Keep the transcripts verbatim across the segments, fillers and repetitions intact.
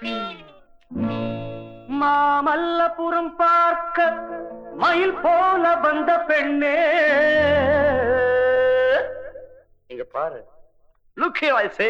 மாமல்லபுரம் பார்க்க மயில் போல வந்த பெண்ணே இங்க பாரு. லுக்கே வயசே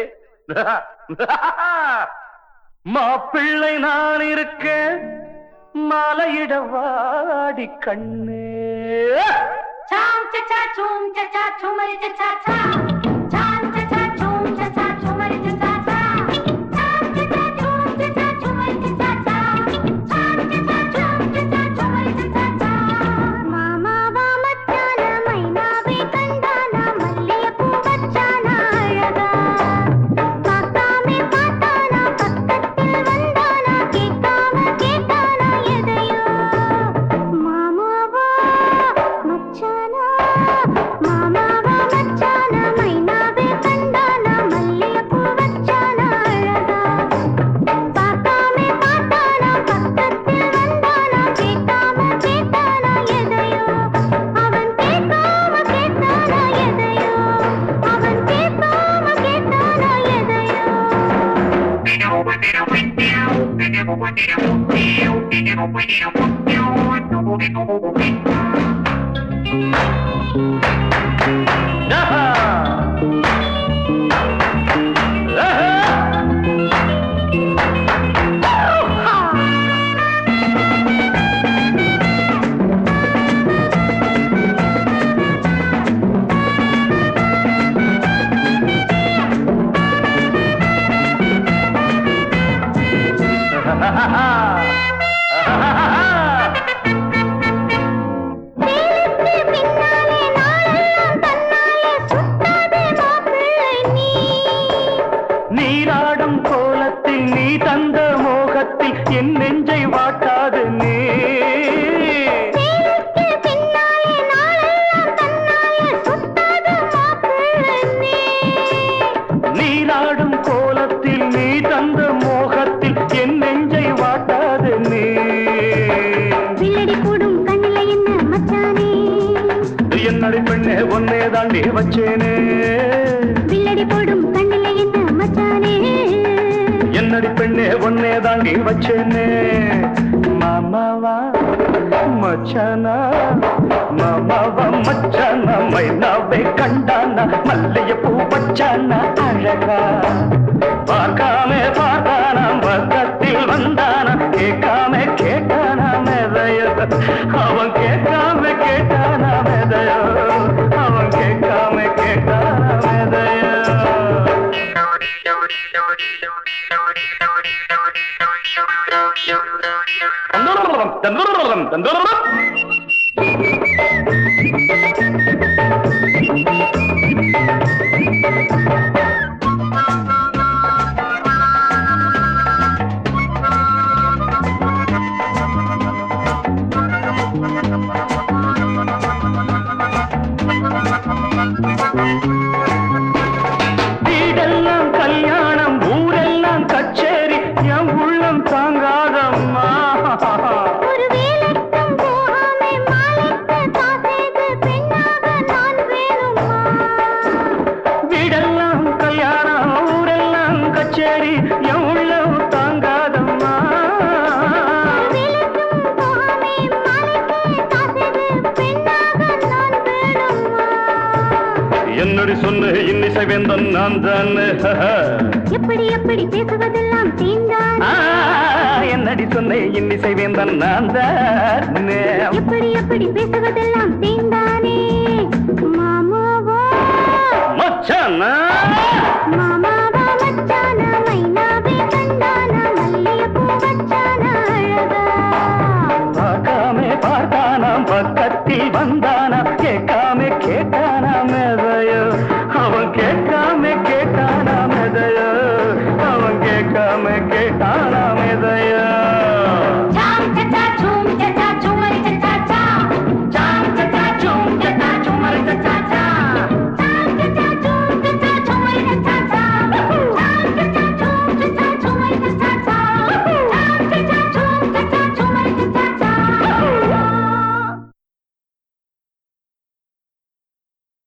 மாப்பிள்ளை நான் இருக்கேன் மாலையிட வாடி கண்ணே. சாம் சச்சா சூம் சச்சா சுமரி சச்சா சா சாம் சச்சா சூம் சச்சா சுமரி சச்சா சா சாம் சச்சா சூம் சச்சா சுமரி சச்சா சா சாம் சச்சா சூம் சச்சா சுமரி சச்சா சா. மாமாவா மச்சான மைனாவே கண்டானா மல்லிகைப்பூ வச்சானா அழகா பார்க்காமே பார்த்தானா பக்கத்தில் வந்தானா கேட்காம கேட்டானா எதையோ. மாமாவா மச்சானா மாமாவா மச்சானா மைனாவே கண்டானா மல்லிகைப்பூ வச்சானா அழகா பார்க்காமே பார்த்தானா பக்கத்தில் வந்தானா கேட்காம கேட்டானா எதையோ. அவன் கேட்காம கேட்டானா எதையோ அவன் கேட்காம கேட்டானா எதையோ. நீராடும் கோலத்தில் நீ தந்த மோகத்தில் என் நெஞ்சை வாட்டாது நீ. நீராடும் கோலத்தில் நீ தந்த மோகத்தில் என் நெஞ்சை வாட்டாது நீ. வில்லடி போடும் கண்ணில என்ன மச்சானே என்னடி பெண்ணே ஒன்னே தாண்டி வச்சேனே. வில்லடி போடும் கண்ணில என்ன மச்சானே என்னடி பெண்ணே ஒன்னே தாண்டி வச்சேனே. மாமாவா மச்சானா மாமாவா மச்சானா மைனாவே கண்டானா மல்லிகைப்பூ வச்சானா அழகா பார்க்காமே பார்த்தானா பக்கத்தில் வந்தானா கேட்காம கேட்டானா மெதையோ. அவன் கேட்காம கேட்டானா மெதையோ அவன் கேட்காம கேட்டானா மெதையோ. வீடெல்லாம் கல்யாணம் ஊரெல்லாம் கச்சேரி என் உள்ளம் தாங்காதம்மா. ஒரு வேலைக்கும் போகாமே மாலைக்கு காசேது பெண்ணாக நான் வேணுமா. வீடெல்லாம் கல்யாணம் ஊரெல்லாம் கச்சேரி என் உள்ளம் தாங்காதம்மா. ஒரு வேலைக்கும் போகாமே மாலைக்கு காசேது பெண்ணாக நான் வேணுமா. என்னடி சொன்ன இன்னிசை வேந்தன் நான் தானே. எப்படி எப்படி பேசுவதெல்லாம் தீந்தான். என்னடி சொன்ன இன்னிசை வேந்தன் நான் தானே. எப்படி எப்படி பேசுவதெல்லாம் தீந்தானே. மாமாவா மச்சானா